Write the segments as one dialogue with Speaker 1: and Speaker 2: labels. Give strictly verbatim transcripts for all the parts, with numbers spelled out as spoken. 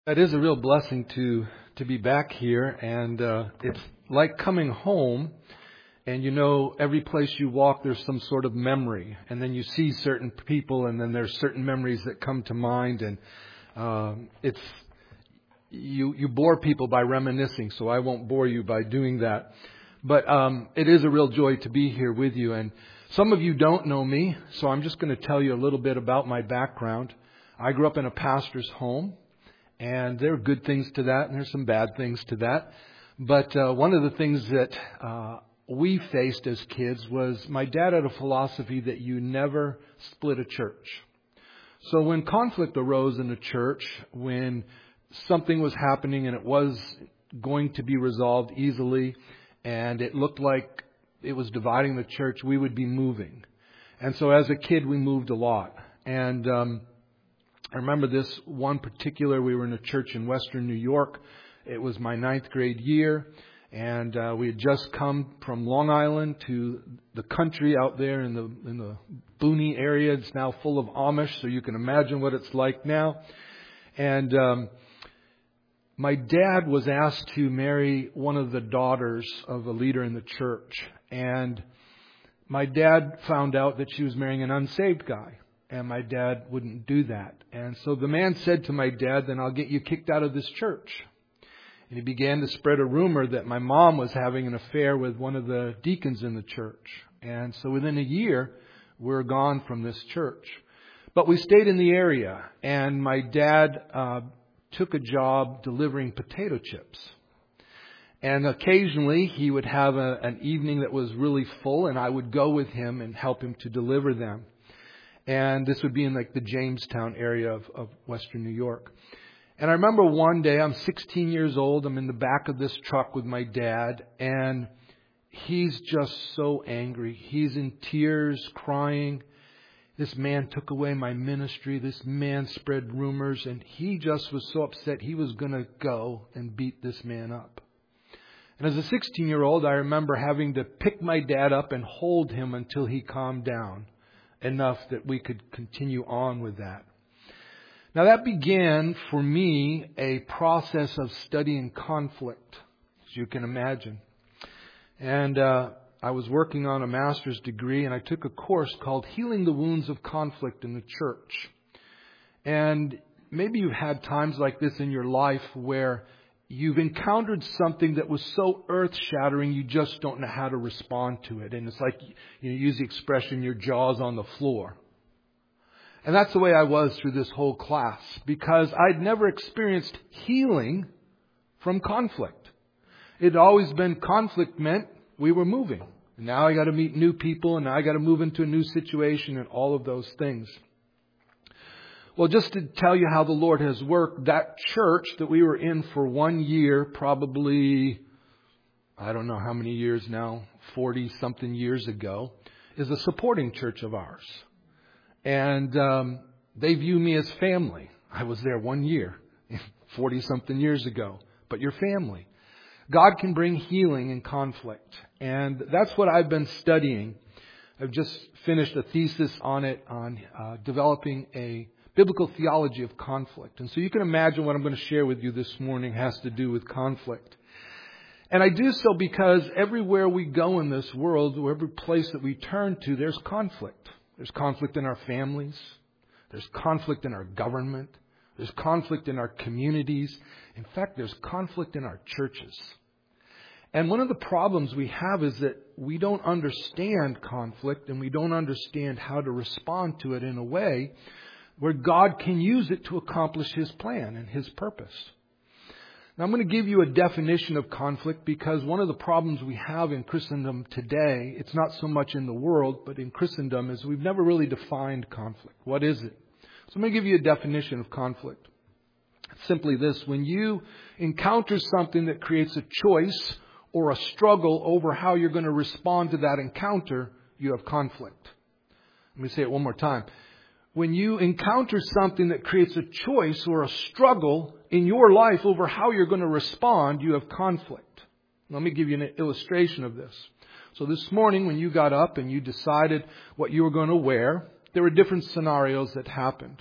Speaker 1: It is a real blessing to to be back here, and uh, it's like coming home. And you know, every place you walk, there's some sort of memory, and then you see certain people, and then there's certain memories that come to mind, and um, it's you you bore people by reminiscing. So I won't bore you by doing that, but um, it is a real joy to be here with you. And some of you don't know me, so I'm just going to tell you a little bit about my background. I grew up in a pastor's home. And there are good things to that, and there's some bad things to that. But uh, one of the things that uh, we faced as kids was my dad had a philosophy that you never split a church. So when conflict arose in a church, when something was happening and it was going to be resolved easily, and it looked like it was dividing the church, we would be moving. And so as a kid, we moved a lot. And um I remember this one particular, we were in a church in Western New York. It was my ninth grade year, and uh, we had just come from Long Island to the country out there in the in the boony area. It's now full of Amish, so you can imagine what it's like now. And um, my dad was asked to marry one of the daughters of a leader in the church. And my dad found out that she was marrying an unsaved guy. And my dad wouldn't do that. And so the man said to my dad, then I'll get you kicked out of this church. And he began to spread a rumor that my mom was having an affair with one of the deacons in the church. And so within a year, we're gone from this church. But we stayed in the area. And my dad uh, took a job delivering potato chips. And occasionally he would have a, an evening that was really full, and I would go with him and help him to deliver them. And this would be in like the Jamestown area of, of Western New York. And I remember one day, I'm sixteen years old. I'm in the back of this truck with my dad. And he's just so angry. He's in tears, crying. This man took away my ministry. This man spread rumors. And he just was so upset he was going to go and beat this man up. And as a sixteen-year-old, I remember having to pick my dad up and hold him until he calmed down enough that we could continue on with that. Now that began for me a process of studying conflict, as you can imagine. And uh, I was working on a master's degree, and I took a course called Healing the Wounds of Conflict in the Church. And maybe you've had times like this in your life where you've encountered something that was so earth-shattering you just don't know how to respond to it. And it's like, you know, use the expression, your jaw's on the floor. And that's the way I was through this whole class, because I'd never experienced healing from conflict. It'd always been conflict meant we were moving. And now I got to meet new people, and now I got to move into a new situation and all of those things. Well, just to tell you how the Lord has worked, that church that we were in for one year, probably, I don't know how many years now, forty-something years ago, is a supporting church of ours. And um, they view me as family. I was there one year, forty-something years ago, but you're family. God can bring healing in conflict. And that's what I've been studying. I've just finished a thesis on it, on uh, developing a biblical theology of conflict. And so you can imagine what I'm going to share with you this morning has to do with conflict. And I do so because everywhere we go in this world, or every place that we turn to, there's conflict. There's conflict in our families. There's conflict in our government. There's conflict in our communities. In fact, there's conflict in our churches. And one of the problems we have is that we don't understand conflict, and we don't understand how to respond to it in a way where God can use it to accomplish His plan and His purpose. Now, I'm going to give you a definition of conflict, because one of the problems we have in Christendom today, it's not so much in the world, but in Christendom, is we've never really defined conflict. What is it? So I'm going to give you a definition of conflict. It's simply this: when you encounter something that creates a choice or a struggle over how you're going to respond to that encounter, you have conflict. Let me say it one more time. When you encounter something that creates a choice or a struggle in your life over how you're going to respond, you have conflict. Let me give you an illustration of this. So this morning when you got up and you decided what you were going to wear, there were different scenarios that happened.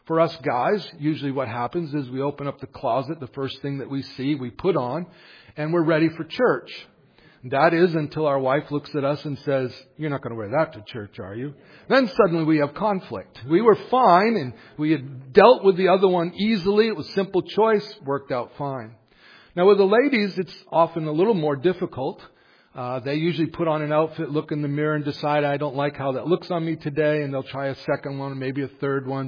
Speaker 1: For us guys, usually what happens is we open up the closet, the first thing that we see, we put on, and we're ready for church. That is until our wife looks at us and says, "You're not going to wear that to church, are you?" Then suddenly we have conflict. We were fine and we had dealt with the other one easily. It was simple choice, worked out fine. Now with the ladies, it's often a little more difficult. Uh, they usually put on an outfit, look in the mirror and decide, "I don't like how that looks on me today." And they'll try a second one, maybe a third one.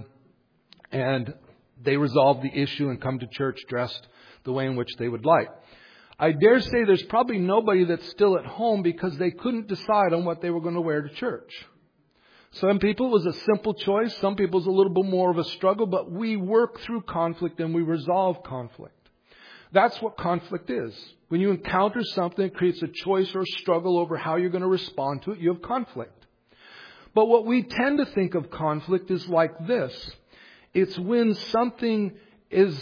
Speaker 1: And they resolve the issue and come to church dressed the way in which they would like. I dare say there's probably nobody that's still at home because they couldn't decide on what they were going to wear to church. Some people it was a simple choice. Some people it was a little bit more of a struggle. But we work through conflict and we resolve conflict. That's what conflict is. When you encounter something that creates a choice or a struggle over how you're going to respond to it, you have conflict. But what we tend to think of conflict is like this. It's when something is,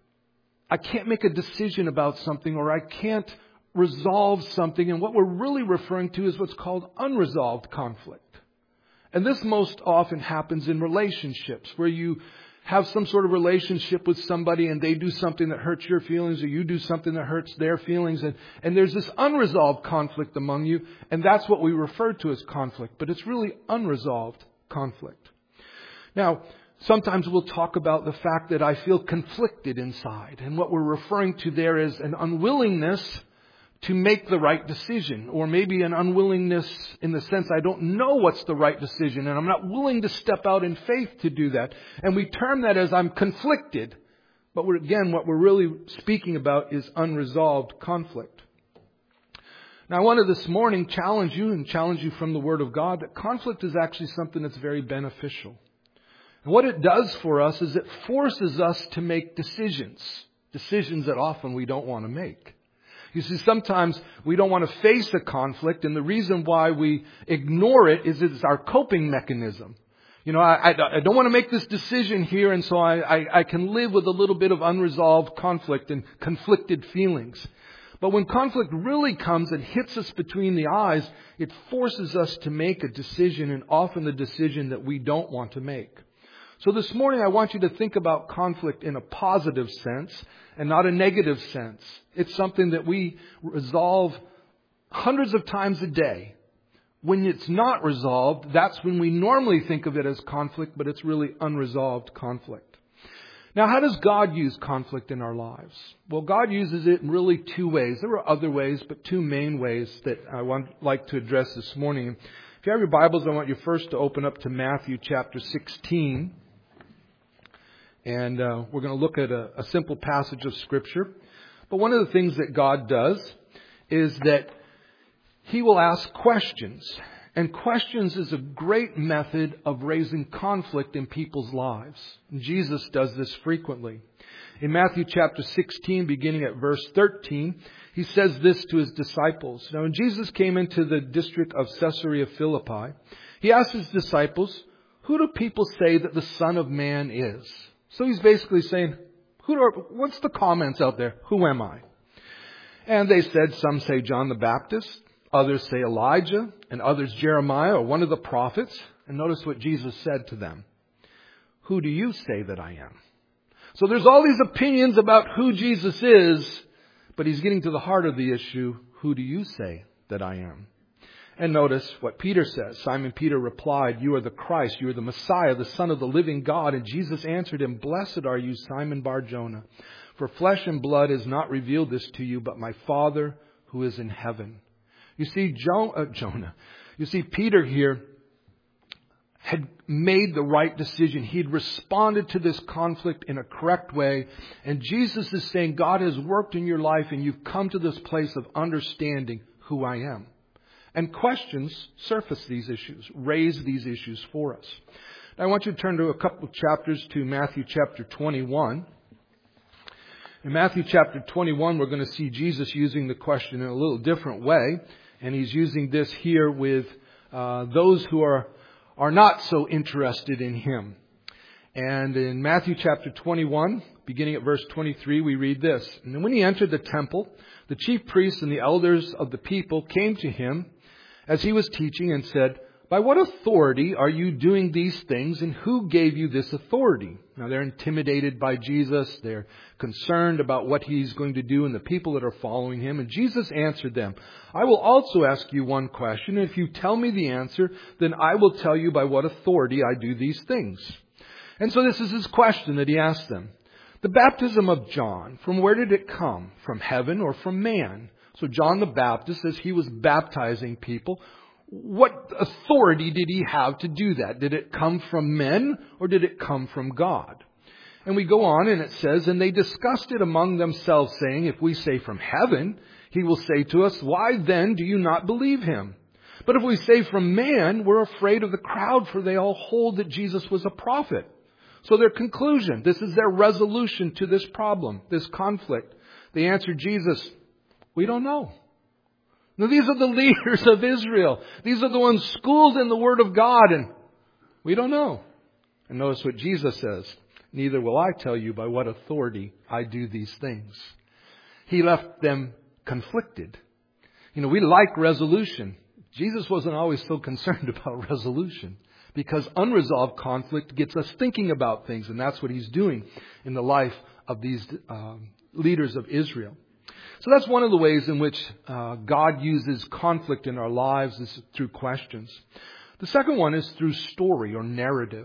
Speaker 1: I can't make a decision about something or I can't resolve something. And what we're really referring to is what's called unresolved conflict. And this most often happens in relationships where you have some sort of relationship with somebody and they do something that hurts your feelings or you do something that hurts their feelings. And, and there's this unresolved conflict among you. And that's what we refer to as conflict. But it's really unresolved conflict. Now, sometimes we'll talk about the fact that I feel conflicted inside. And what we're referring to there is an unwillingness to make the right decision. Or maybe an unwillingness in the sense I don't know what's the right decision. And I'm not willing to step out in faith to do that. And we term that as I'm conflicted. But we're, again, what we're really speaking about is unresolved conflict. Now I want to this morning challenge you and challenge you from the Word of God that conflict is actually something that's very beneficial. And what it does for us is it forces us to make decisions. Decisions that often we don't want to make. You see, sometimes we don't want to face a conflict, and the reason why we ignore it is it's our coping mechanism. You know, I, I, I don't want to make this decision here, and so I, I, I can live with a little bit of unresolved conflict and conflicted feelings. But when conflict really comes and hits us between the eyes, it forces us to make a decision, and often the decision that we don't want to make. So this morning I want you to think about conflict in a positive sense and not a negative sense. It's something that we resolve hundreds of times a day. When it's not resolved, that's when we normally think of it as conflict, but it's really unresolved conflict. Now, how does God use conflict in our lives? Well, God uses it in really two ways. There are other ways, but two main ways that I would like to address this morning. If you have your Bibles, I want you first to open up to Matthew chapter sixteen. And uh, we're going to look at a, a simple passage of Scripture. But one of the things that God does is that He will ask questions. And questions is a great method of raising conflict in people's lives. And Jesus does this frequently. In Matthew chapter sixteen, beginning at verse thirteen, He says this to His disciples. Now, when Jesus came into the district of Caesarea Philippi, He asked His disciples, "Who do people say that the Son of Man is?" So He's basically saying, Who are, what's the comments out there? Who am I? And they said, some say John the Baptist, others say Elijah, and others Jeremiah or one of the prophets. And notice what Jesus said to them. Who do you say that I am? So there's all these opinions about who Jesus is, but He's getting to the heart of the issue. Who do you say that I am? And notice what Peter says. Simon Peter replied, "You are the Christ, you are the Messiah, the Son of the living God." And Jesus answered him, "Blessed are you, Simon Bar-Jonah, for flesh and blood has not revealed this to you, but my Father who is in heaven." You see, jo- uh, Jonah, you see, Peter here had made the right decision. He had responded to this conflict in a correct way. And Jesus is saying, God has worked in your life and you've come to this place of understanding who I am. And questions surface these issues, raise these issues for us. Now, I want you to turn to a couple of chapters to Matthew chapter twenty-one. In Matthew chapter twenty-one, we're going to see Jesus using the question in a little different way. And He's using this here with uh, those who are, are not so interested in Him. And in Matthew chapter twenty-one, beginning at verse twenty-three, we read this. "And when He entered the temple, the chief priests and the elders of the people came to Him as He was teaching and said, by what authority are you doing these things, and who gave you this authority? Now they're intimidated by Jesus. They're concerned about what He's going to do and the people that are following Him. And Jesus answered them, I will also ask you one question. And if you tell me the answer, then I will tell you by what authority I do these things. And so this is His question that He asked them. The baptism of John, from where did it come? From heaven or from man? So John the Baptist, as he was baptizing people, what authority did he have to do that? Did it come from men or did it come from God? And we go on and it says, and they discussed it among themselves, saying, if we say from heaven, He will say to us, why then do you not believe Him? But if we say from man, we're afraid of the crowd, for they all hold that Jesus was a prophet. So their conclusion, this is their resolution to this problem, this conflict. They answered Jesus, we don't know. Now, these are the leaders of Israel. These are the ones schooled in the Word of God, and we don't know. And notice what Jesus says, neither will I tell you by what authority I do these things. He left them conflicted. You know, we like resolution. Jesus wasn't always so concerned about resolution, because unresolved conflict gets us thinking about things, and that's what He's doing in the life of these uh, leaders of Israel. So that's one of the ways in which uh, God uses conflict in our lives, is through questions. The second one is through story or narrative.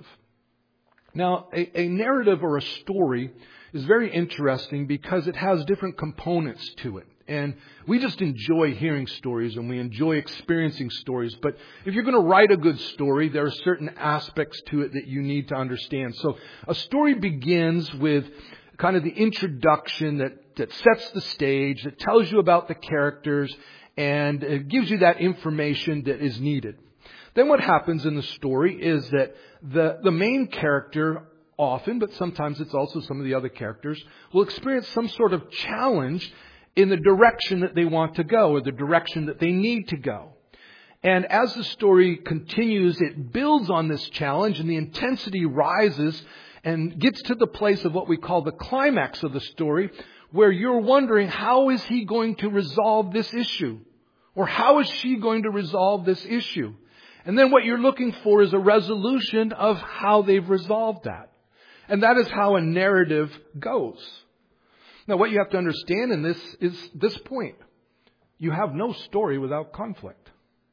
Speaker 1: Now, a, a narrative or a story is very interesting because it has different components to it. And we just enjoy hearing stories and we enjoy experiencing stories. But if you're going to write a good story, there are certain aspects to it that you need to understand. So a story begins with kind of the introduction that, that sets the stage, that tells you about the characters, and it gives you that information that is needed. Then what happens in the story is that the, the main character often, but sometimes it's also some of the other characters, will experience some sort of challenge in the direction that they want to go, or the direction that they need to go. And as the story continues, it builds on this challenge, and the intensity rises and gets to the place of what we call the climax of the story, where you're wondering, how is he going to resolve this issue? Or how is she going to resolve this issue? And then what you're looking for is a resolution of how they've resolved that. And that is how a narrative goes. Now, what you have to understand in this is this point. You have no story without conflict.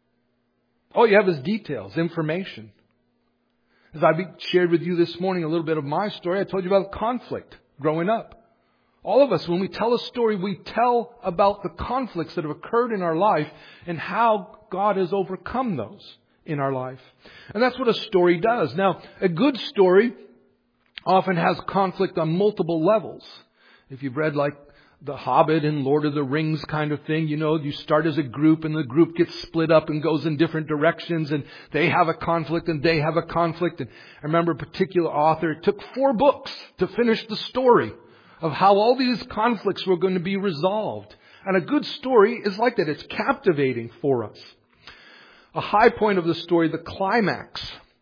Speaker 1: All you have is details, information. As I shared with you this morning a little bit of my story, I told you about conflict growing up. All of us, when we tell a story, we tell about the conflicts that have occurred in our life and how God has overcome those in our life. And that's what a story does. Now, a good story often has conflict on multiple levels. If you've read like The Hobbit and Lord of the Rings kind of thing, you know, you start as a group and the group gets split up and goes in different directions, and they have a conflict and they have a conflict. And I remember a particular author, it took four books to finish the story of how all these conflicts were going to be resolved. And a good story is like that. It's captivating for us. A high point of the story, the climax.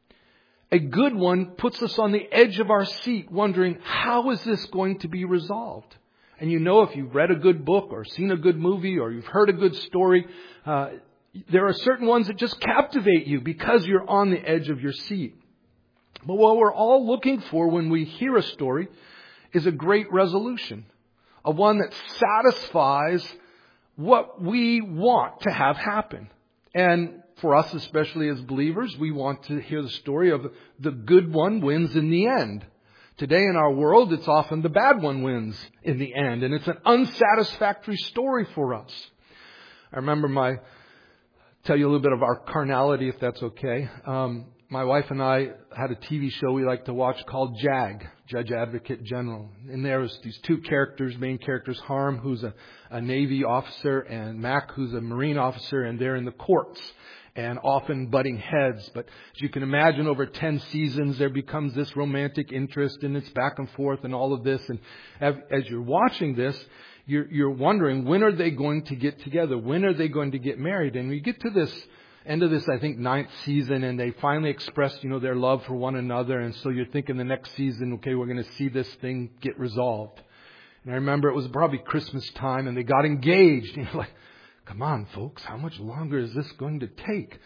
Speaker 1: A good one puts us on the edge of our seat wondering, how is this going to be resolved? And you know, if you've read a good book or seen a good movie or you've heard a good story, uh, there are certain ones that just captivate you because you're on the edge of your seat. But what we're all looking for when we hear a story is a great resolution. A one that satisfies what we want to have happen. And for us, especially as believers, we want to hear the story of the good one wins in the end. Today in our world, it's often the bad one wins in the end. And it's an unsatisfactory story for us. I remember my, tell you a little bit of our carnality, if that's okay. Um, my wife and I had a T V show we like to watch called JAG, Judge Advocate General. And there was these two characters, main characters, Harm, who's a, a Navy officer, and Mac, who's a Marine officer, and they're in the courts. And often butting heads. But as you can imagine, over ten seasons, there becomes this romantic interest, and it's back and forth and all of this. And as you're watching this, you're, you're wondering, when are they going to get together? When are they going to get married? And we get to this end of this, I think, ninth season, and they finally express, you know, their love for one another. And so you're thinking the next season, okay, we're going to see this thing get resolved. And I remember it was probably Christmas time, and they got engaged. And you're like, come on, folks, how much longer is this going to take?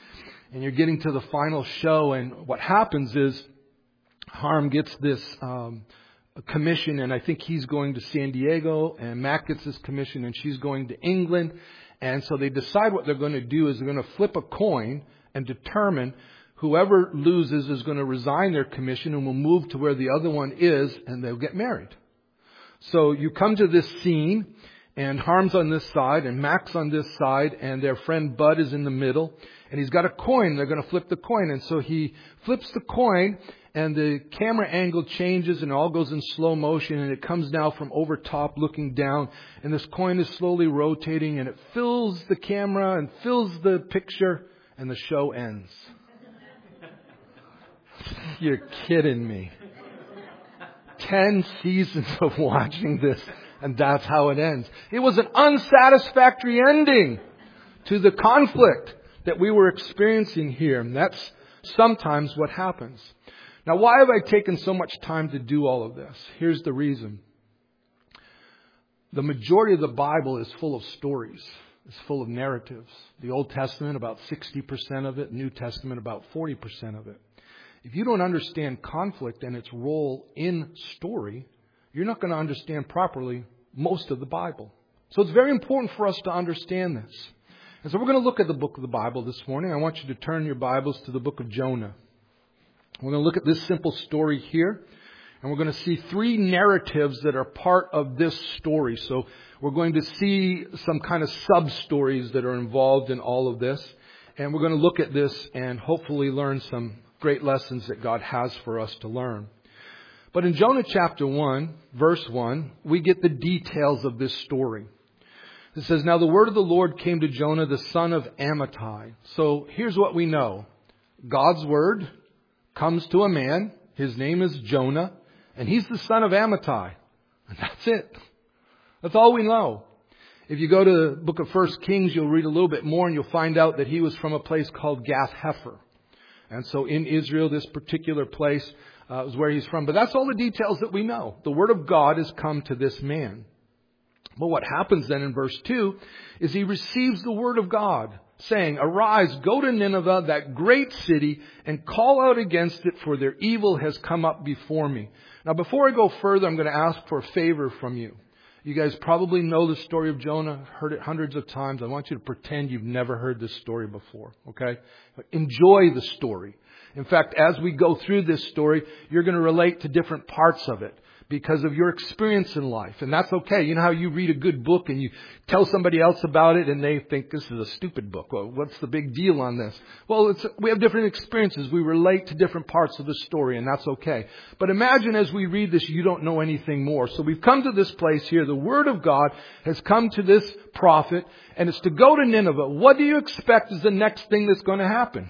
Speaker 1: and you're getting to the final show. And what happens is Harm gets this um, commission, and I think he's going to San Diego, and Mac gets this commission, and she's going to England. And so they decide what they're going to do is they're going to flip a coin and determine whoever loses is going to resign their commission and will move to where the other one is, and they'll get married. So you come to this scene, and Harm's on this side, and Mac's on this side, and their friend Bud is in the middle, and he's got a coin. They're going to flip the coin, and so he flips the coin, and the camera angle changes, and it all goes in slow motion, and it comes now from over top looking down, and this coin is slowly rotating, and it fills the camera and fills the picture, and the show ends. You're kidding me. Ten seasons of watching this, and that's how it ends. It was an unsatisfactory ending to the conflict that we were experiencing here, and that's sometimes what happens. Now, why have I taken so much time to do all of this? Here's the reason. The majority of the Bible is full of stories. It's full of narratives. The Old Testament, about sixty percent of it. New Testament, about forty percent of it. If you don't understand conflict and its role in story, you're not going to understand properly most of the Bible. So it's very important for us to understand this. And so we're going to look at the book of the Bible this morning. I want you to turn your Bibles to the book of Jonah. We're going to look at this simple story here, and we're going to see three narratives that are part of this story. So we're going to see some kind of sub-stories that are involved in all of this, and we're going to look at this and hopefully learn some great lessons that God has for us to learn. But in Jonah chapter one, verse one, we get the details of this story. It says, "Now the word of the Lord came to Jonah, the son of Amittai." So here's what we know. God's word comes to a man. His name is Jonah, and he's the son of Amittai. And that's it. That's all we know. If you go to the book of First Kings, you'll read a little bit more, and you'll find out that he was from a place called Gath-Hepher. And so in Israel, this particular place uh, is where he's from. But that's all the details that we know. The word of God has come to this man. But what happens then in verse two is he receives the word of God, saying, "Arise, go to Nineveh, that great city, and call out against it, for their evil has come up before me." Now, before I go further, I'm going to ask for a favor from you. You guys probably know the story of Jonah, heard it hundreds of times. I want you to pretend you've never heard this story before, okay? But enjoy the story. In fact, as we go through this story, you're going to relate to different parts of it because of your experience in life. And that's okay. You know how you read a good book and you tell somebody else about it and they think this is a stupid book. Well, what's the big deal on this? Well, it's, we have different experiences. We relate to different parts of the story, and that's okay. But imagine as we read this, you don't know anything more. So we've come to this place here. The Word of God has come to this prophet, and it's to go to Nineveh. What do you expect is the next thing that's going to happen?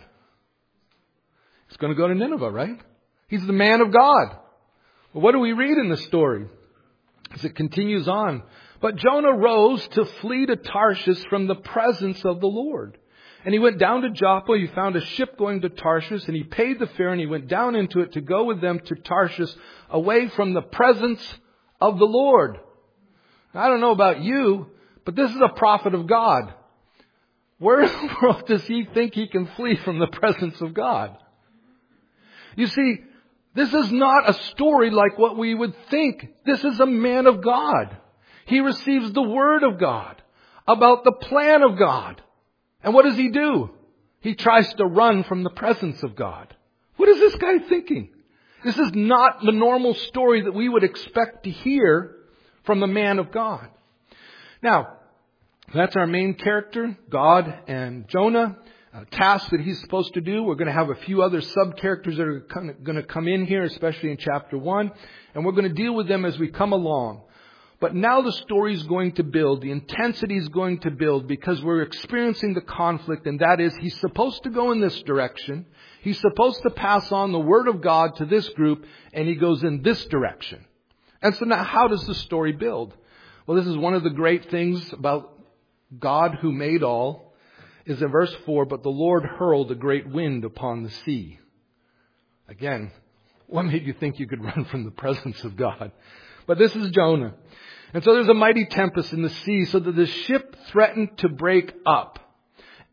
Speaker 1: It's going to go to Nineveh, right? He's the man of God. Well, what do we read in the story? As it continues on. "But Jonah rose to flee to Tarshish from the presence of the Lord. And he went down to Joppa. He found a ship going to Tarshish, and he paid the fare, and he went down into it to go with them to Tarshish, away from the presence of the Lord." Now, I don't know about you, but this is a prophet of God. Where in the world does he think he can flee from the presence of God? You see, this is not a story like what we would think. This is a man of God. He receives the word of God about the plan of God. And what does he do? He tries to run from the presence of God. What is this guy thinking? This is not the normal story that we would expect to hear from the man of God. Now, that's our main character, God and Jonah. Uh, tasks that he's supposed to do. We're going to have a few other sub-characters that are going to come in here, especially in chapter one. And we're going to deal with them as we come along. But now the story is going to build. The intensity is going to build because we're experiencing the conflict. And that is, he's supposed to go in this direction. He's supposed to pass on the word of God to this group. And he goes in this direction. And so now how does the story build? Well, this is one of the great things about God who made all. Is in verse four, "But the Lord hurled a great wind upon the sea." Again, what made you think you could run from the presence of God? But this is Jonah. "And so there's a mighty tempest in the sea, so that the ship threatened to break up.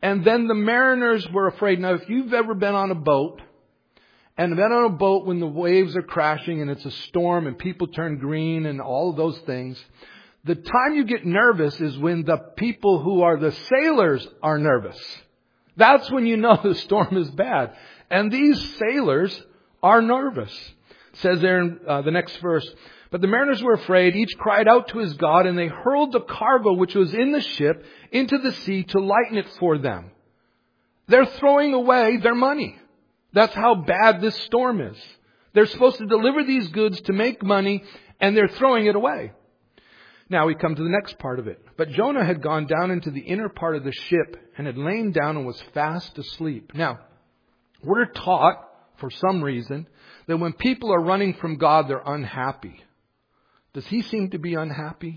Speaker 1: And then the mariners were afraid. Now, if you've ever been on a boat, and been on a boat when the waves are crashing and it's a storm and people turn green and all of those things, the time you get nervous is when the people who are the sailors are nervous. That's when you know the storm is bad. And these sailors are nervous. It says there in uh, the next verse, but the mariners were afraid. Each cried out to his God, and they hurled the cargo which was in the ship into the sea to lighten it for them. They're throwing away their money. That's how bad this storm is. They're supposed to deliver these goods to make money, and they're throwing it away. Now we come to the next part of it. But Jonah had gone down into the inner part of the ship and had lain down and was fast asleep. Now, we're taught, for some reason, that when people are running from God, they're unhappy. Does he seem to be unhappy?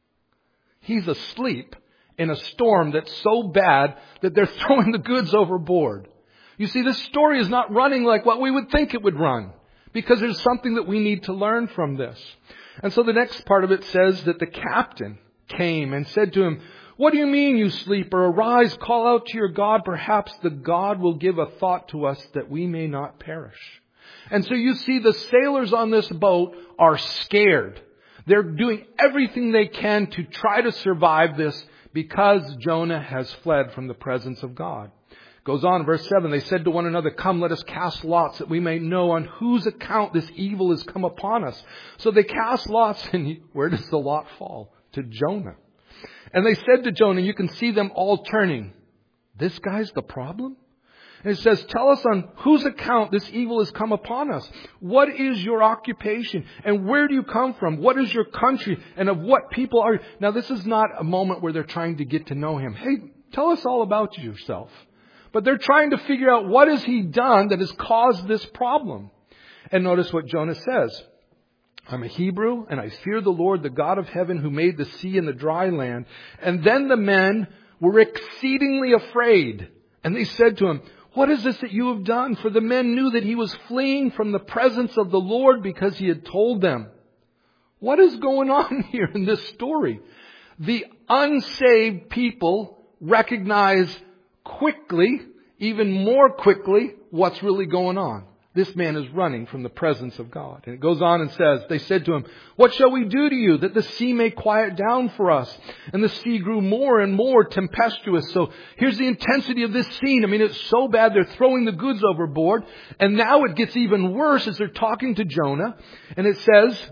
Speaker 1: He's asleep in a storm that's so bad that they're throwing the goods overboard. You see, this story is not running like what we would think it would run, because there's something that we need to learn from this. And so the next part of it says that the captain came and said to him, "What do you mean, you sleeper? Arise, call out to your God. Perhaps the God will give a thought to us that we may not perish." And so you see the sailors on this boat are scared. They're doing everything they can to try to survive this because Jonah has fled from the presence of God. Goes on, verse seven, they said to one another, "Come, let us cast lots that we may know on whose account this evil has come upon us." So they cast lots, and where does the lot fall? To Jonah. And they said to Jonah, you can see them all turning, "This guy's the problem?" And it says, "Tell us on whose account this evil has come upon us. What is your occupation? And where do you come from? What is your country? And of what people are you?" Now, this is not a moment where they're trying to get to know him. Hey, tell us all about yourself. But they're trying to figure out what has he done that has caused this problem. And notice what Jonah says. "I'm a Hebrew, and I fear the Lord, the God of heaven, who made the sea and the dry land." And then the men were exceedingly afraid. And they said to him, "What is this that you have done?" For the men knew that he was fleeing from the presence of the Lord because he had told them. What is going on here in this story? The unsaved people recognize quickly, even more quickly, what's really going on. This man is running from the presence of God. And it goes on and says, they said to him, "What shall we do to you that the sea may quiet down for us?" And the sea grew more and more tempestuous. So here's the intensity of this scene. I mean, it's so bad they're throwing the goods overboard. And now it gets even worse as they're talking to Jonah. And it says,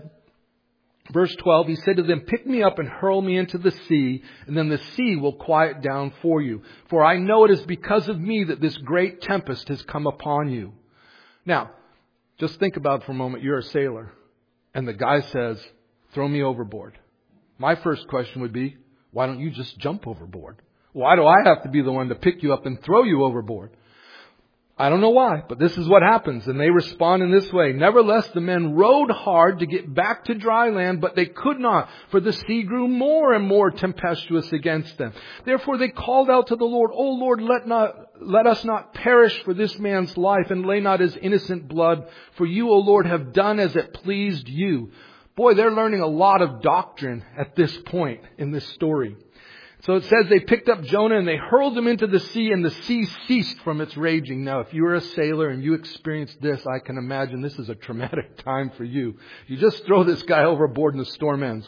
Speaker 1: verse twelve, he said to them, "Pick me up and hurl me into the sea, and then the sea will quiet down for you. For I know it is because of me that this great tempest has come upon you." Now, just think about it for a moment. You're a sailor, and the guy says, "Throw me overboard." My first question would be, why don't you just jump overboard? Why do I have to be the one to pick you up and throw you overboard? I don't know why, but this is what happens. And they respond in this way. "Nevertheless, the men rowed hard to get back to dry land, but they could not, for the sea grew more and more tempestuous against them. Therefore they called out to the Lord, 'O Lord, let not let us not perish for this man's life, and lay not his innocent blood. For you, O Lord, have done as it pleased you.'" Boy, they're learning a lot of doctrine at this point in this story. So it says they picked up Jonah and they hurled him into the sea, and the sea ceased from its raging. Now, if you were a sailor and you experienced this, I can imagine this is a traumatic time for you. You just throw this guy overboard and the storm ends.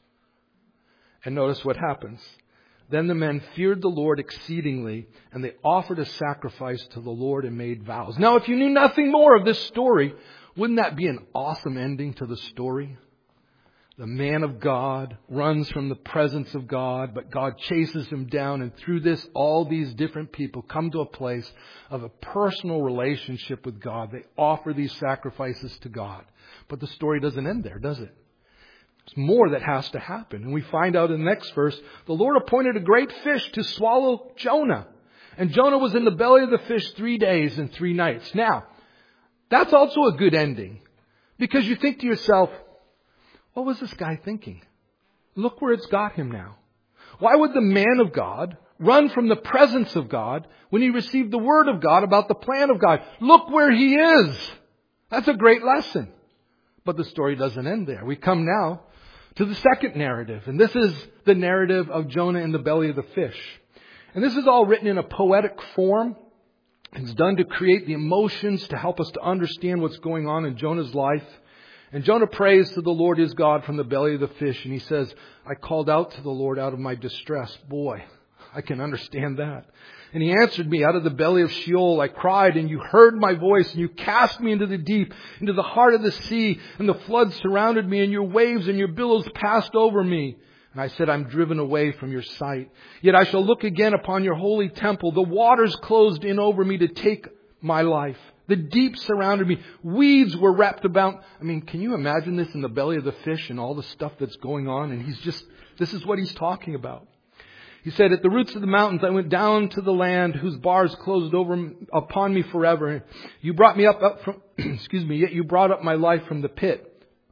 Speaker 1: And notice what happens. Then the men feared the Lord exceedingly, and they offered a sacrifice to the Lord and made vows. Now, if you knew nothing more of this story, wouldn't that be an awesome ending to the story? The man of God runs from the presence of God, but God chases him down. And through this, all these different people come to a place of a personal relationship with God. They offer these sacrifices to God. But the story doesn't end there, does it? There's more that has to happen. And we find out in the next verse, the Lord appointed a great fish to swallow Jonah. And Jonah was in the belly of the fish three days and three nights. Now, that's also a good ending. Because you think to yourself, what was this guy thinking? Look where it's got him now. Why would the man of God run from the presence of God when he received the word of God about the plan of God? Look where he is. That's a great lesson. But the story doesn't end there. We come now to the second narrative. And this is the narrative of Jonah in the belly of the fish. And this is all written in a poetic form. It's done to create the emotions to help us to understand what's going on in Jonah's life. And Jonah prays to the Lord his God from the belly of the fish. And he says, I called out to the Lord out of my distress. Boy, I can understand that. And he answered me out of the belly of Sheol. I cried and you heard my voice and you cast me into the deep, into the heart of the sea. And the floods surrounded me and your waves and your billows passed over me. And I said, I'm driven away from your sight. Yet I shall look again upon your holy temple. The waters closed in over me to take my life. The deep surrounded me. Weeds were wrapped about. I mean, can you imagine this in the belly of the fish and all the stuff that's going on? And he's just, this is what he's talking about. He said, at the roots of the mountains, I went down to the land whose bars closed over upon me forever. You brought me up, up from, excuse me, yet you brought up my life from the pit.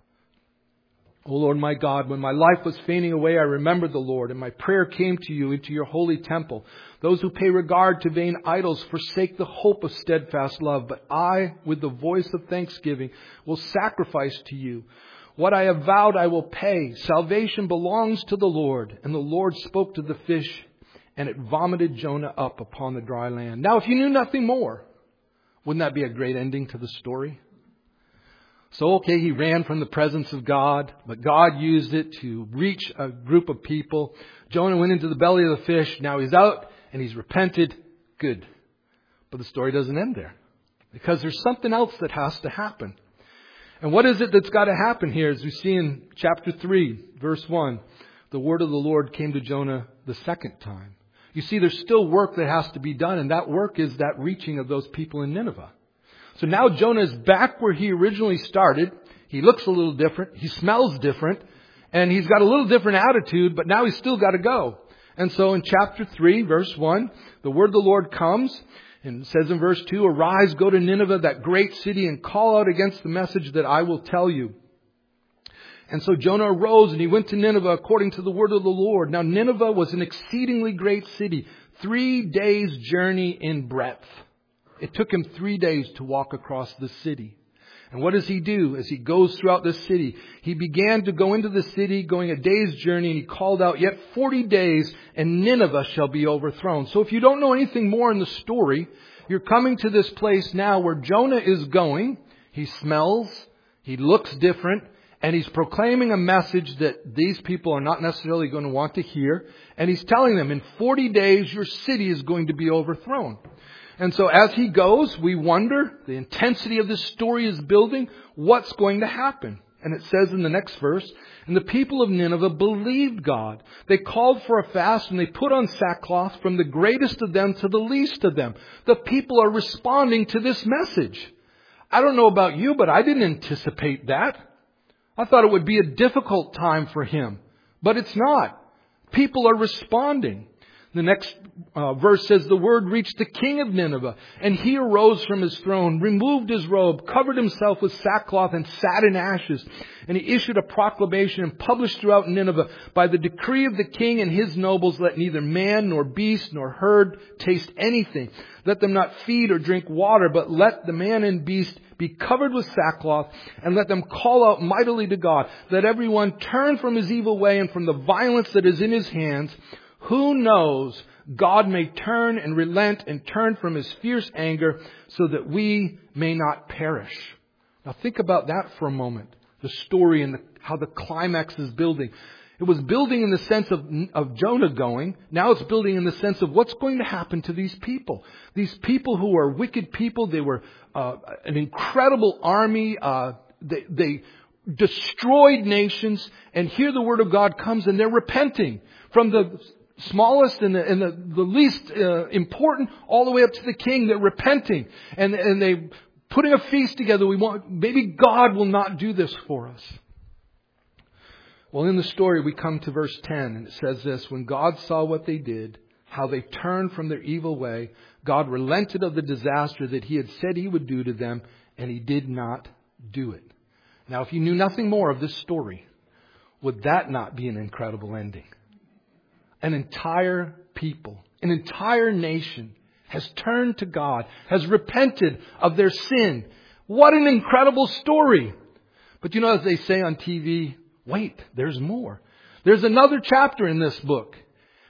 Speaker 1: O Lord my God, when my life was fainting away, I remembered the Lord, and my prayer came to you into your holy temple. Those who pay regard to vain idols forsake the hope of steadfast love, but I, with the voice of thanksgiving, will sacrifice to you. What I have vowed I will pay. Salvation belongs to the Lord. And the Lord spoke to the fish, and it vomited Jonah up upon the dry land. Now, if you knew nothing more, wouldn't that be a great ending to the story? So, okay, he ran from the presence of God, but God used it to reach a group of people. Jonah went into the belly of the fish. Now he's out and he's repented. Good. But the story doesn't end there, because there's something else that has to happen. And what is it that's got to happen here? As we see in chapter three, verse one, the word of the Lord came to Jonah the second time. You see, there's still work that has to be done, and that work is that reaching of those people in Nineveh. So now Jonah is back where he originally started. He looks a little different. He smells different. And he's got a little different attitude, but now he's still got to go. And so in chapter three, verse one, the word of the Lord comes. And it says in verse two, arise, go to Nineveh, that great city, and call out against the message that I will tell you. And so Jonah arose and he went to Nineveh according to the word of the Lord. Now Nineveh was an exceedingly great city, three days' journey in breadth. It took him three days to walk across the city. And what does he do as he goes throughout the city? He began to go into the city, going a day's journey, and he called out, yet forty days, and Nineveh shall be overthrown. So if you don't know anything more in the story, you're coming to this place now where Jonah is going. He smells, he looks different, and he's proclaiming a message that these people are not necessarily going to want to hear. And he's telling them, in forty days, your city is going to be overthrown. And so as he goes, we wonder, the intensity of this story is building, what's going to happen? And it says in the next verse, and the people of Nineveh believed God. They called for a fast and they put on sackcloth from the greatest of them to the least of them. The people are responding to this message. I don't know about you, but I didn't anticipate that. I thought it would be a difficult time for him, but it's not. People are responding. The next uh, verse says, the word reached the king of Nineveh, and he arose from his throne, removed his robe, covered himself with sackcloth, and sat in ashes. And he issued a proclamation and published throughout Nineveh, by the decree of the king and his nobles, let neither man nor beast nor herd taste anything. Let them not feed or drink water, but let the man and beast be covered with sackcloth, and let them call out mightily to God. Let everyone turn from his evil way and from the violence that is in his hands. Who knows, God may turn and relent and turn from his fierce anger so that we may not perish. Now think about that for a moment. The story and the, how the climax is building. It was building in the sense of, of Jonah going. Now it's building in the sense of what's going to happen to these people. These people who are wicked people. They were uh, an incredible army. Uh, they, they destroyed nations. And here the word of God comes and they're repenting. From the smallest and the, and the, the least uh, important, all the way up to the king, they're repenting. And, and they putting a feast together. We want, maybe God will not do this for us. Well, in the story, we come to verse ten, and it says this, when God saw what they did, how they turned from their evil way, God relented of the disaster that he had said he would do to them, and he did not do it. Now, if you knew nothing more of this story, would that not be an incredible ending? An entire people, an entire nation has turned to God, has repented of their sin. What an incredible story. But you know, as they say on T V, wait, there's more. There's another chapter in this book.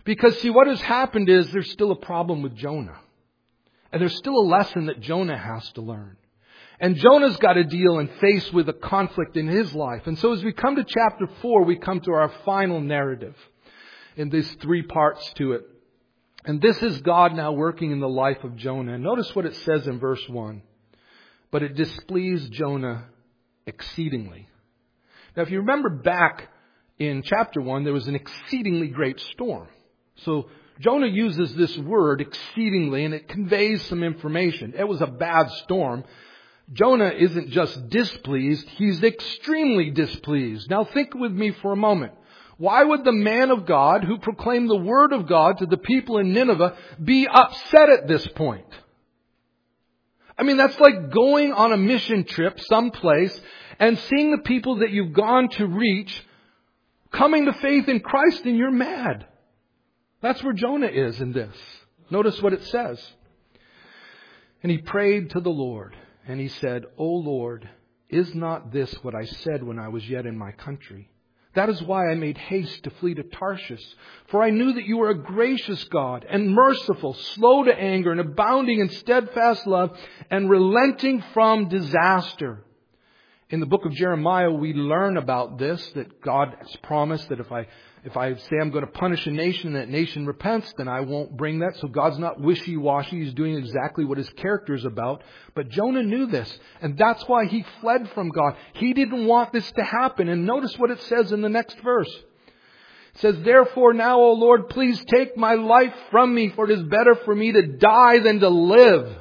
Speaker 1: Because see, what has happened is there's still a problem with Jonah. And there's still a lesson that Jonah has to learn. And Jonah's got to deal and face with a conflict in his life. And so as we come to chapter four, we come to our final narrative in these three parts to it. And this is God now working in the life of Jonah. And notice what it says in verse one. But it displeased Jonah exceedingly. Now, if you remember back in chapter one, there was an exceedingly great storm. So Jonah uses this word exceedingly, and it conveys some information. It was a bad storm. Jonah isn't just displeased, he's extremely displeased. Now think with me for a moment. Why would the man of God who proclaimed the word of God to the people in Nineveh be upset at this point? I mean, that's like going on a mission trip someplace and seeing the people that you've gone to reach coming to faith in Christ, and you're mad. That's where Jonah is in this. Notice what it says. And he prayed to the Lord, and he said, O Lord, is not this what I said when I was yet in my country? That is why I made haste to flee to Tarshish. For I knew that you were a gracious God and merciful, slow to anger and abounding in steadfast love and relenting from disaster. In the book of Jeremiah, we learn about this, that God has promised that if I if I say I'm going to punish a nation and that nation repents, then I won't bring that. So God's not wishy-washy. He's doing exactly what his character is about. But Jonah knew this, and that's why he fled from God. He didn't want this to happen. And notice what it says in the next verse. It says, Therefore now, O Lord, please take my life from me, for it is better for me to die than to live.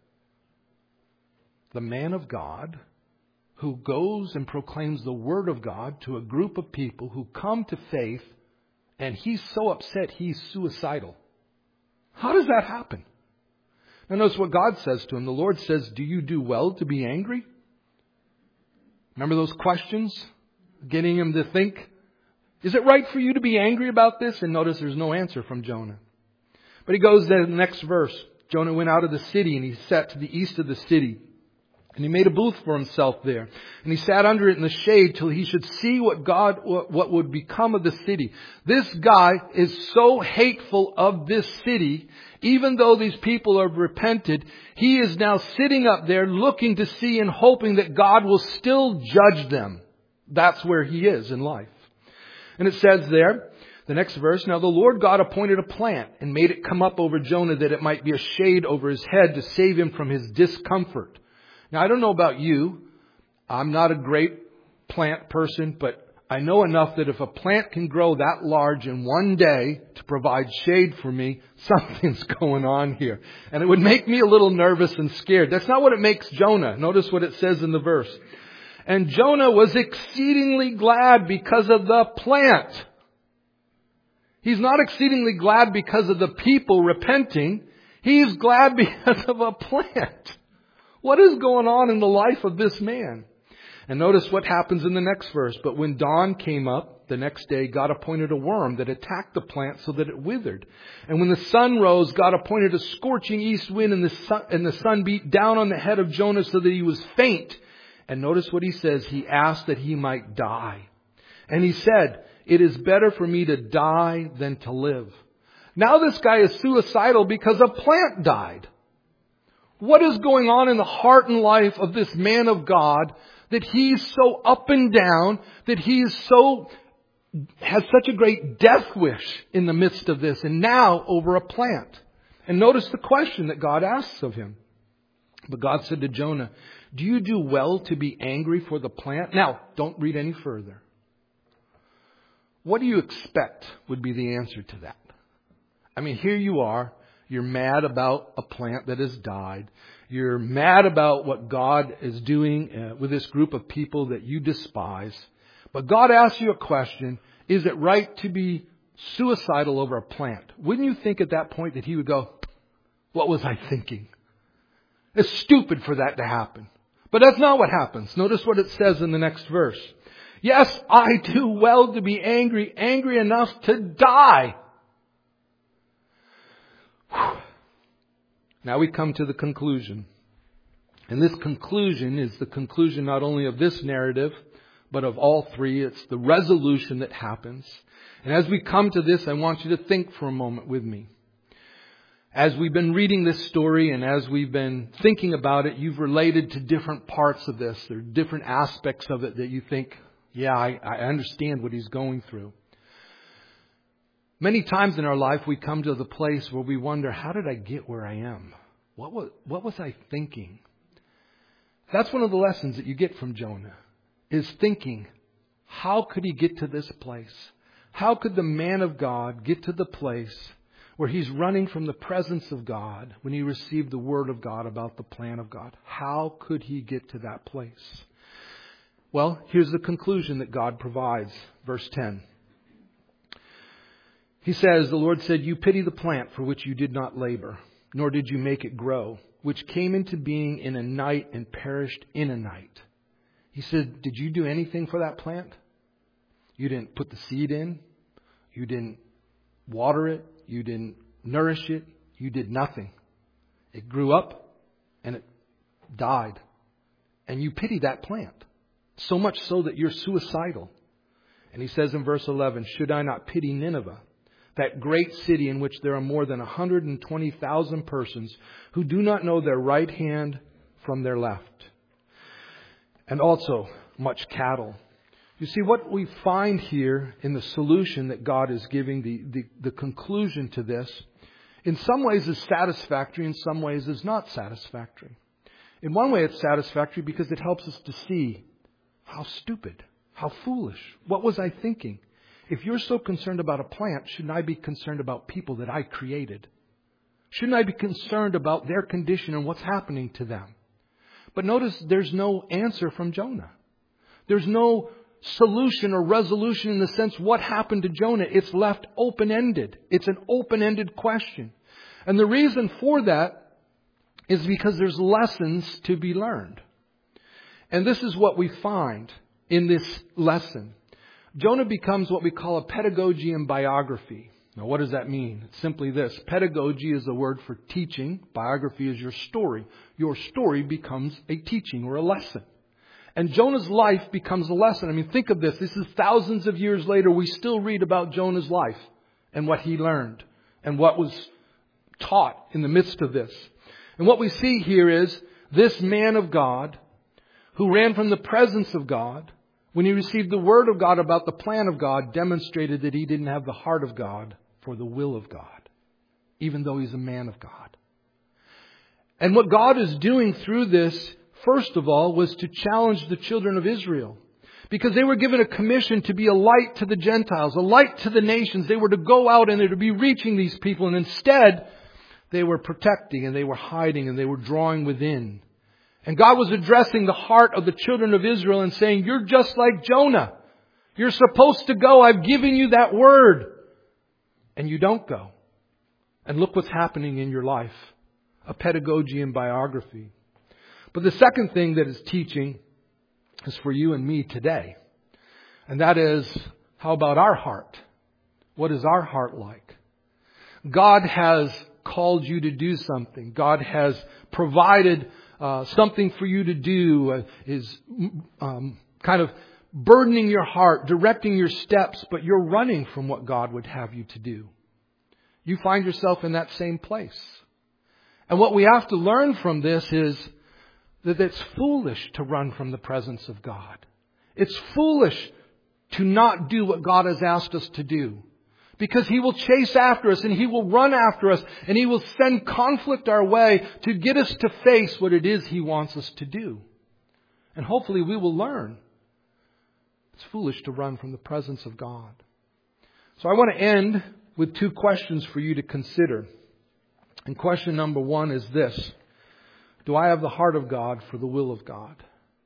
Speaker 1: The man of God who goes and proclaims the word of God to a group of people who come to faith, and he's so upset he's suicidal. How does that happen? Now notice what God says to him. The Lord says, do you do well to be angry? Remember those questions? Getting him to think, is it right for you to be angry about this? And notice there's no answer from Jonah. But he goes to the next verse. Jonah went out of the city and he sat to the east of the city. And he made a booth for himself there. And he sat under it in the shade till he should see what God, what would become of the city. This guy is so hateful of this city, even though these people have repented, he is now sitting up there looking to see and hoping that God will still judge them. That's where he is in life. And it says there, the next verse, Now the Lord God appointed a plant and made it come up over Jonah that it might be a shade over his head to save him from his discomfort. Now, I don't know about you. I'm not a great plant person, but I know enough that if a plant can grow that large in one day to provide shade for me, something's going on here. And it would make me a little nervous and scared. That's not what it makes Jonah. Notice what it says in the verse. And Jonah was exceedingly glad because of the plant. He's not exceedingly glad because of the people repenting. He's glad because of a plant. What is going on in the life of this man? And notice what happens in the next verse. But when dawn came up the next day, God appointed a worm that attacked the plant so that it withered. And when the sun rose, God appointed a scorching east wind, and the sun, and the sun beat down on the head of Jonah so that he was faint. And notice what he says. He asked that he might die. And he said, It is better for me to die than to live. Now this guy is suicidal because a plant died. What is going on in the heart and life of this man of God that he's so up and down, that he's so, has such a great death wish in the midst of this, and now over a plant? And notice the question that God asks of him. But God said to Jonah, Do you do well to be angry for the plant? Now, don't read any further. What do you expect would be the answer to that? I mean, here you are. You're mad about a plant that has died. You're mad about what God is doing uh, with this group of people that you despise. But God asks you a question. Is it right to be suicidal over a plant? Wouldn't you think at that point that he would go, what was I thinking? It's stupid for that to happen. But that's not what happens. Notice what it says in the next verse. Yes, I do well to be angry, angry enough to die. Now we come to the conclusion. And this conclusion is the conclusion not only of this narrative, but of all three. It's the resolution that happens. And as we come to this, I want you to think for a moment with me. As we've been reading this story and as we've been thinking about it, you've related to different parts of this. There are different aspects of it that you think, yeah, I, I understand what he's going through. Many times in our life, we come to the place where we wonder, how did I get where I am? What was, what was I thinking? That's one of the lessons that you get from Jonah, is thinking, how could he get to this place? How could the man of God get to the place where he's running from the presence of God when he received the word of God about the plan of God? How could he get to that place? Well, here's the conclusion that God provides. Verse ten. He says, the Lord said, you pity the plant for which you did not labor, nor did you make it grow, which came into being in a night and perished in a night. He said, did you do anything for that plant? You didn't put the seed in. You didn't water it. You didn't nourish it. You did nothing. It grew up and it died. And you pity that plant. So much so that you're suicidal. And he says in verse eleven, should I not pity Nineveh, that great city in which there are more than one hundred twenty thousand persons who do not know their right hand from their left, and also much cattle. You see, what we find here in the solution that God is giving, the, the, the conclusion to this, in some ways is satisfactory, in some ways is not satisfactory. In one way it's satisfactory because it helps us to see how stupid, how foolish, what was I thinking? If you're so concerned about a plant, shouldn't I be concerned about people that I created? Shouldn't I be concerned about their condition and what's happening to them? But notice there's no answer from Jonah. There's no solution or resolution in the sense what happened to Jonah. It's left open-ended. It's an open-ended question. And the reason for that is because there's lessons to be learned. And this is what we find in this lesson. Jonah becomes what we call a pedagogy and biography. Now, what does that mean? It's simply this. Pedagogy is a word for teaching. Biography is your story. Your story becomes a teaching or a lesson. And Jonah's life becomes a lesson. I mean, think of this. This is thousands of years later. We still read about Jonah's life and what he learned and what was taught in the midst of this. And what we see here is this man of God who ran from the presence of God, when he received the word of God about the plan of God, demonstrated that he didn't have the heart of God for the will of God, even though he's a man of God. And what God is doing through this, first of all, was to challenge the children of Israel. Because they were given a commission to be a light to the Gentiles, a light to the nations. They were to go out and they were to be reaching these people. And instead, they were protecting and they were hiding and they were drawing within. And God was addressing the heart of the children of Israel and saying, you're just like Jonah. You're supposed to go. I've given you that word. And you don't go. And look what's happening in your life. A pedagogy and biography. But the second thing that is teaching is for you and me today. And that is, how about our heart? What is our heart like? God has called you to do something. God has provided uh, something for you to do. Uh, is um, kind of burdening your heart, directing your steps, but you're running from what God would have you to do. You find yourself in that same place. And what we have to learn from this is that it's foolish to run from the presence of God. It's foolish to not do what God has asked us to do. Because He will chase after us and He will run after us and He will send conflict our way to get us to face what it is He wants us to do. And hopefully we will learn. It's foolish to run from the presence of God. So I want to end with two questions for you to consider. And question number one is this. Do I have the heart of God for the will of God?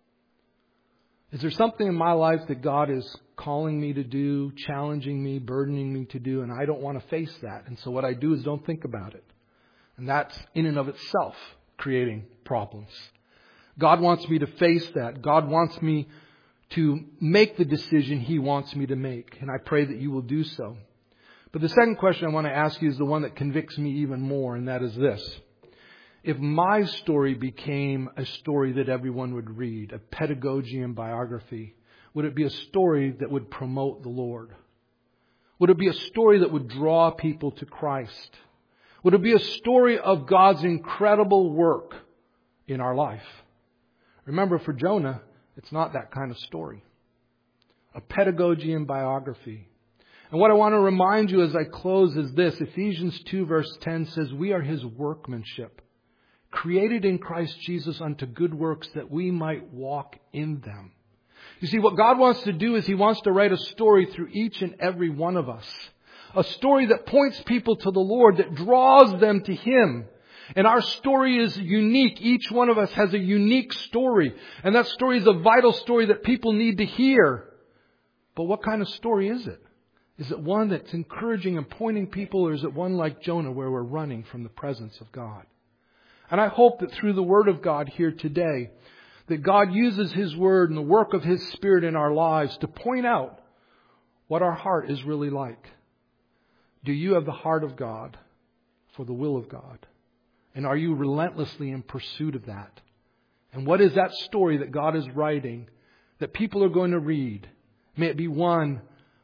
Speaker 1: Is there something in my life that God is calling me to do, challenging me, burdening me to do, and I don't want to face that? And so what I do is don't think about it. And that's in and of itself creating problems. God wants me to face that. God wants me to make the decision He wants me to make. And I pray that you will do so. But the second question I want to ask you is the one that convicts me even more, and that is this. If my story became a story that everyone would read, a pedagogy and biography, would it be a story that would promote the Lord? Would it be a story that would draw people to Christ? Would it be a story of God's incredible work in our life? Remember, for Jonah, it's not that kind of story. A pedagogy and biography. And what I want to remind you as I close is this. Ephesians two verse ten says, we are His workmanship, created in Christ Jesus unto good works that we might walk in them. You see, what God wants to do is He wants to write a story through each and every one of us. A story that points people to the Lord, that draws them to Him. And our story is unique. Each one of us has a unique story. And that story is a vital story that people need to hear. But what kind of story is it? Is it one that's encouraging and pointing people, or is it one like Jonah where we're running from the presence of God? And I hope that through the Word of God here today, that God uses His Word and the work of His Spirit in our lives to point out what our heart is really like. Do you have the heart of God for the will of God? And are you relentlessly in pursuit of that? And what is that story that God is writing that people are going to read? May it be one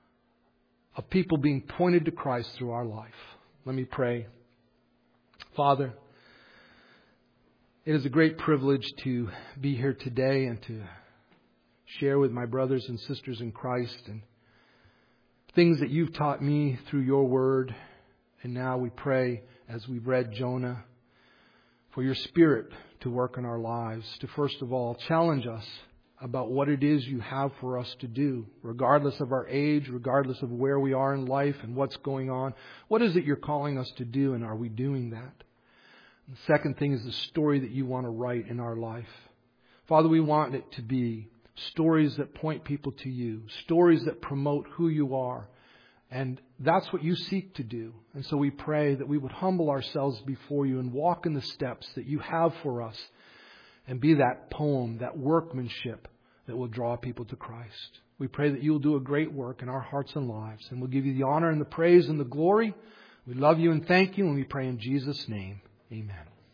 Speaker 1: of people being pointed to Christ through our life. Let me pray. Father, it is a great privilege to be here today and to share with my brothers and sisters in Christ and things that you've taught me through your word. And now we pray, as we've read Jonah, for your Spirit to work in our lives, to first of all challenge us about what it is you have for us to do, regardless of our age, regardless of where we are in life and what's going on. What is it you're calling us to do, and are we doing that? And the second thing is the story that you want to write in our life. Father, we want it to be stories that point people to you, stories that promote who you are. And that's what you seek to do. And so we pray that we would humble ourselves before you and walk in the steps that you have for us and be that poem, that workmanship that will draw people to Christ. We pray that you will do a great work in our hearts and lives, and we'll give you the honor and the praise and the glory. We love you and thank you, and we pray in Jesus' name. Amen.